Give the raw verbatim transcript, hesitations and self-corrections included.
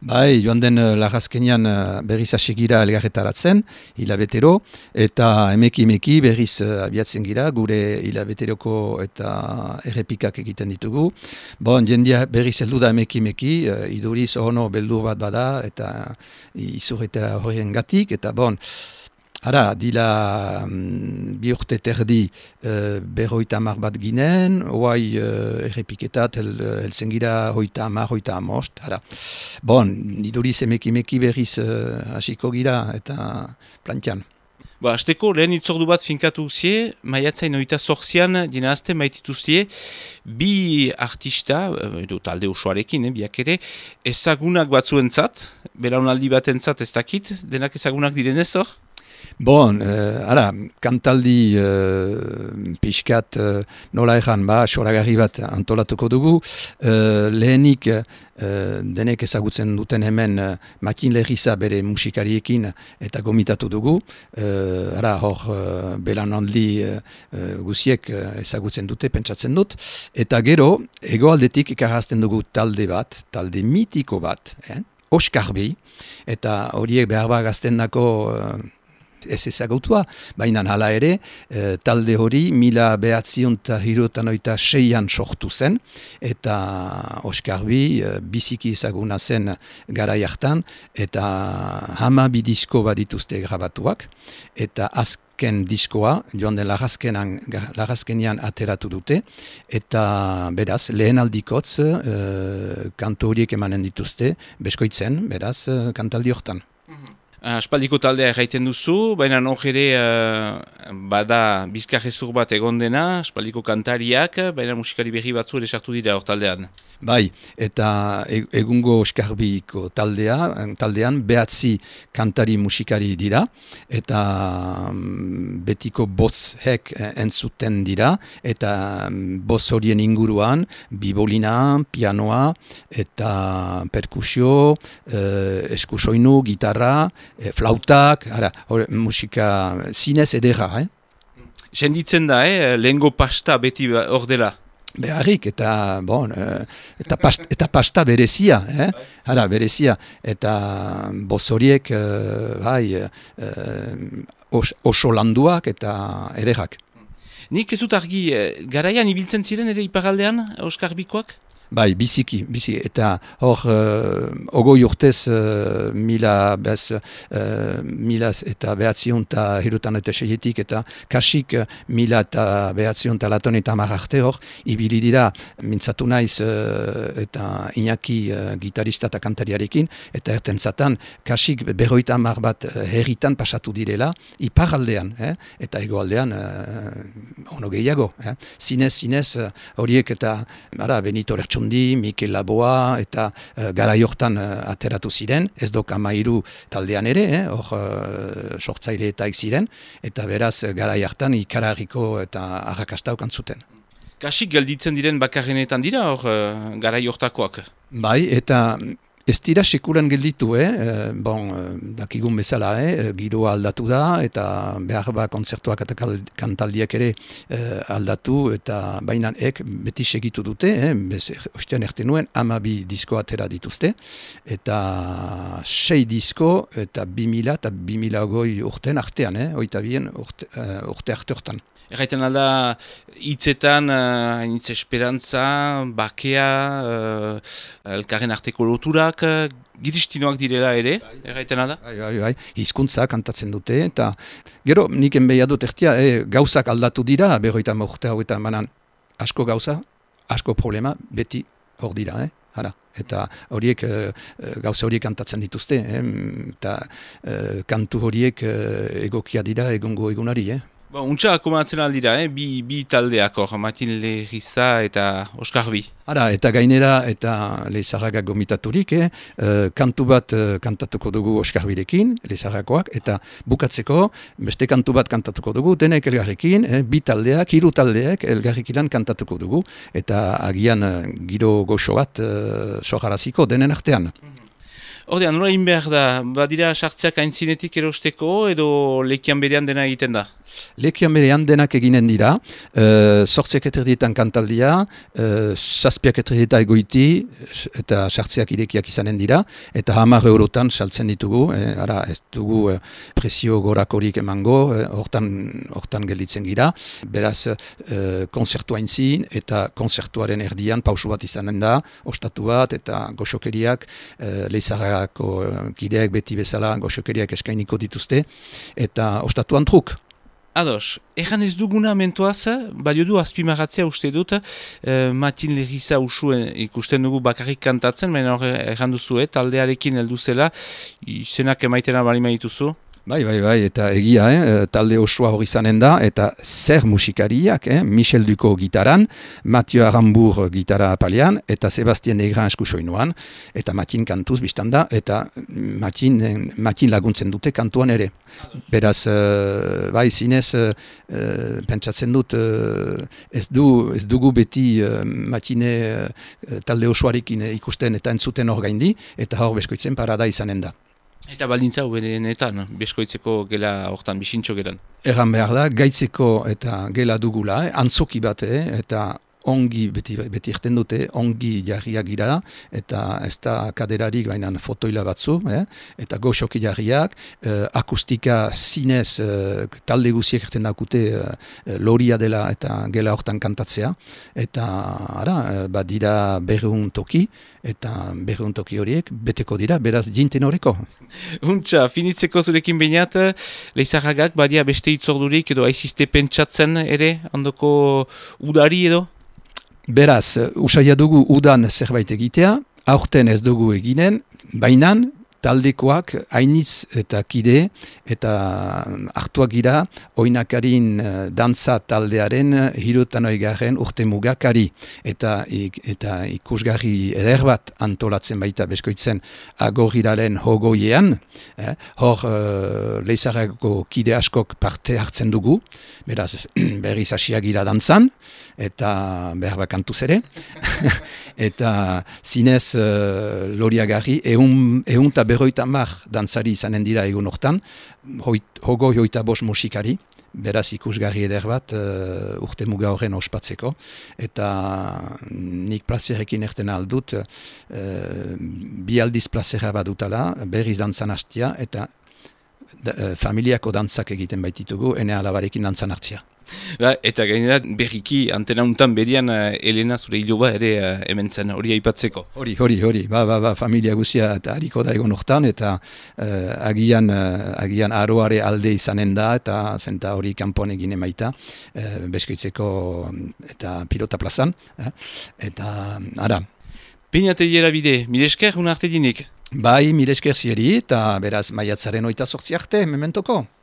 Bai, joan den uh, lagazkenian uh, berriz asegira elgarretaratzen, hilabetero, eta emeki emeki berriz uh, abiatzen gira, gure hilabeteroko eta errepikak egiten ditugu. Bon, jendia berriz heldu da emeki emeki, uh, iduriz ono beldur bat bada, eta izurretera horien gatik, eta bon, Ara, dila um, bi urte terdi uh, berroita amar bat ginen, oai uh, errepiketat el, elzen gira hoita amar, hoita amost, ara. Bon, iduriz emeki emeki berriz uh, hasiko gira eta plantian. Ba, azteko lehen itzordu bat finkatu zie, maiatzain oita zorzian dinazte maitituztie, bi artista, edo talde osoarekin, eh, biak ere, ezagunak batzuentzat, belaunaldi batentzat ez dakit, denak ezagunak direnez hor? Bon, uh, ara, kantaldi uh, pixkat uh, nola egan, ba, soragarri bat antolatuko dugu. Uh, lehenik uh, denek ezagutzen duten hemen uh, Matin Lerriza bere musikariekin eta gomitatu dugu. Uh, ara, hor, uh, belanaldi uh, guziek uh, ezagutzen dute, pentsatzen dut. Eta gero, hegoaldetik ikarazten dugu talde bat, talde mitiko bat, eh? Oskarbi, eta horiek behar ba gaztendako uh, ez ezagutua, baina hala ere, e, talde hori mila behatzion eta hirurogeita oita seian sortu zen, eta Oskarbi e, biziki ezaguna zen garai hartan, eta hamabi disko badituzte grabatuak, eta azken diskoa, joan den lagazkenean ateratu dute, eta beraz, lehen aldikotz, e, kanto horiek emanen dituzte, beskoitzen, beraz, kantaldi hortan. Aspaldiko taldea erraiten duzu, baina hor ere uh, bada bizkarrezur bat egon dena, aspaldiko kantariak, baina musikari berri batzu ere sartu dira hor taldean. Bai, eta egungo Oskarbiko taldea, taldean behatzi kantari musikari dira, eta betiko botzek entzuten dira, eta boz horien inguruan, bibolina, pianoa, eta perkusio, eh, eskusoinu, gitarra, E, flautak, ara, or, musika zinez edera, eh? Senditzen da, eh? Lehengo pasta beti hor dela. Beharrik, eta, bon, eta, past, eta pasta berezia, eh? Ara, berezia, eta boz horiek, bai, os, oso landuak eta ederrak. Nik ez dut argi, garaian ibiltzen ziren ere iparaldean, Oskarbikoak? Bai, biziki, biziki, eta hor, uh, ogoi urtez, uh, mila, bez, uh, mila eta behatzion eta hirutan eta seietik, eta kasik uh, mila eta behatzion eta laton eta mararte hor, ibili dira, mintzatu naiz, uh, eta Iñaki uh, gitarista eta kantariarekin, eta erten zatan, kasik berroita mar bat uh, herritan pasatu direla, iparaldean, eh? Eta egoaldean, uh, ono gehiago, eh? Zinez, zinez, uh, horiek eta, ara, Benito Lertxundi, Mikel Laboa, eta uh, garai hortan uh, ateratu ziren, ez dok amairu taldean ere, eh? Hor uh, sortzaile eta ziren, eta beraz garai hartan ikararriko eta arrakasta okan zuten. Kasik gelditzen diren bakarrenetan dira hor uh, garai hortakoak? Bai, eta ez dira sekuran gelditu, eh? E, bon, dakigun bezala, eh? Giroa aldatu da, eta behar ba kontzertuak eta kantaldiak ere eh, aldatu, eta baina ek beti segitu dute, eh? Bez, ostean erten nuen, hamabi disko atera dituzte, eta sei disko, eta bi mila eta bi mila ogoi urtean artean, eh? Oita bien urte, uh, urte arte hortan. Erraiten alda, hitzetan, hainitz uh, esperantza, bakea, uh, elkarren arteko loturak, uh, giristinoak direla ere, erraiten alda? Bai, bai, bai, hizkuntza kantatzen dute, eta gero nik enbeia dut ertia, eh, gauzak aldatu dira, berroita urte hau eta manan asko gauza, asko problema, beti hor dira, eh? Hara. Eta horiek, e, gauza horiek kantatzen dituzte, eh? Eta e, kantu horiek e, egokia dira egungo egunari, eh? Ba, untsa akomatzen aldira, eh? bi, bi taldeak hor, Matin Lerriza eta Oskarbi. Ara, eta gainera, eta Lezarraga gomitaturik, eh? e, kantu bat e, kantatuko dugu Oskarbirekin, Lezarrakoak, eta bukatzeko, beste kantu bat kantatuko dugu, denek elgarrekin, eh? bi taldeak, hiru taldeak elgarrekilan kantatuko dugu, eta agian e, giro goxo bat e, soharaziko denen artean. Ordean, nola behar da, badira sartzeak aintzinetik erosteko edo lekian berean dena egiten da? Lekian berean denak eginen dira, uh, sortziak eterdietan kantaldia, uh, zazpiak eterdietan egoiti, eta sartzeak irekiak izanen dira, eta hamar eurotan saltzen ditugu, eh, ara ez dugu eh, presio gorakorik emango, eh, hortan, hortan gelditzen gira, beraz eh, konzertua inzin, eta konzertuaren erdian pausu bat izanen da, ostatu bat, eta goxokeriak, eh, leizarrako kideak beti bezala goxokeriak eskainiko dituzte, eta ostatuan truk. Ados, erran ez duguna mentoaz, badio du azpimagatzea uste dut, eh, Matin Legiza usuen ikusten dugu bakarrik kantatzen, baina hor erran duzu, eh, taldearekin heldu zela, izenak emaitena bali maituzu? Bai, bai, bai, eta egia, eh, talde osoa hori izanen da, eta zer musikariak, eh, Michel Duko gitaran, Mathieu Arambur gitara apalean, eta Sebastien Negran eskusoinuan, eta Matin kantuz biztan da, eta Matin, Matin laguntzen dute kantuan ere. Beraz, uh, bai, zinez, uh, uh, pentsatzen dut, uh, ez, du, ez dugu beti uh, Matine uh, talde osoarekin ikusten eta entzuten hor gaindi, eta hor beskoitzen parada izanen da. Eta baldintza uberenetan, beskoitzeko gela hortan, bisintxo gelan. Erran behar da, gaitzeko eta gela dugula, eh, antzoki bat, eh, eta ongi, beti, beti irten dute, ongi jarriak gira, eta ez da kaderarik bainan fotoila batzu, eh? Eta goxoki jarriak, eh, akustika zinez eh, talde guziek irten dakute eh, loria dela eta gela hortan kantatzea, eta ara, eh, bat dira berreun toki, eta berreun toki horiek beteko dira, beraz jinten horreko. Untxa, finitzeko zurekin behinat, Leizarragak badia beste itzordurik edo aizizte pentsatzen ere, handoko udari edo? Beraz, usaia dugu udan zerbait egitea, aurten ez dugu eginen, bainan taldekoak hainitz eta kide eta hartuak gira oinakarin dantza taldearen hirurogeita garren urte mugakari eta, eta ikusgarri eder bat antolatzen baita beskoitzen agorriraren hogoiean, eh? Hor uh, Leizarrako kide askok parte hartzen dugu, beraz berriz hasiak gira dantzan, eta behar bakantuz ere, eta zinez uh, loriagarri, eun, eun eta berroita mar dantzari izanen dira egun hortan, hogoi hoita bos musikari, beraz ikusgarri eder bat uh, urte muga horren ospatzeko, eta nik plazerekin erten aldut, uh, bi aldiz plazera bat dutala, berriz dantzan hastia, eta da, uh, familiako dantzak egiten baititugu, ene alabarekin dantzan hartzia. Ba, eta gainera berriki antena untan bedian uh, Elena zure hiloba ere uh, hemen zen hori aipatzeko. Hori, hori, hori, ba, ba, ba, familia guzia eta hariko da egon hortan, eta uh, agian, uh, agian aroare alde izanen da, eta zenta hori kanpoan egin emaita, uh, beskoitzeko eta pilota plazan, eh? Eta ara. Peinate diera bide, mire esker, una arte dinik? Bai, mire esker zieri, eta beraz maiatzaren oita sortzi arte, mementoko.